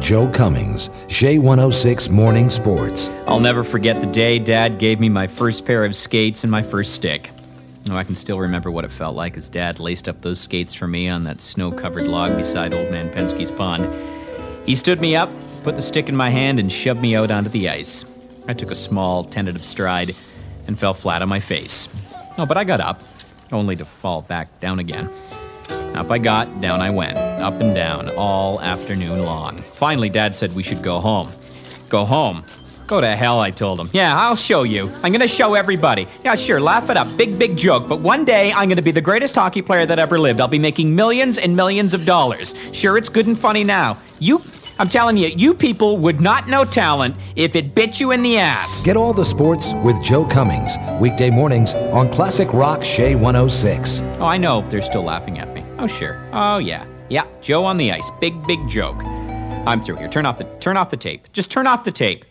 Joe Cummings, Shea 106 Morning Sports. I'll never forget the day Dad gave me my first pair of skates and my first stick. Oh, I can still remember what it felt like as Dad laced up those skates for me on that snow-covered log beside Old Man Penske's pond. He stood me up, put the stick in my hand, and shoved me out onto the ice. I took a small, tentative stride and fell flat on my face. Oh, but I got up, only to fall back down again. Up I got, down I went, up and down, all afternoon long. Finally, Dad said we should go home. Go home? Go to hell, I told him. Yeah, I'll show you. I'm gonna show everybody. Yeah, sure, laugh it up. Big joke. But one day, I'm gonna be the greatest hockey player that ever lived. I'll be making millions and millions of dollars. Sure, it's good and funny now. I'm telling you, you people would not know talent if it bit you in the ass. Get all the sports with Joe Cummings, weekday mornings on Classic Rock Shea 106. Oh, I know, they're still laughing at me. Oh, sure. Oh, yeah. Yeah, Joe on the ice. Big joke. I'm through here. Turn off the tape. Just turn off the tape.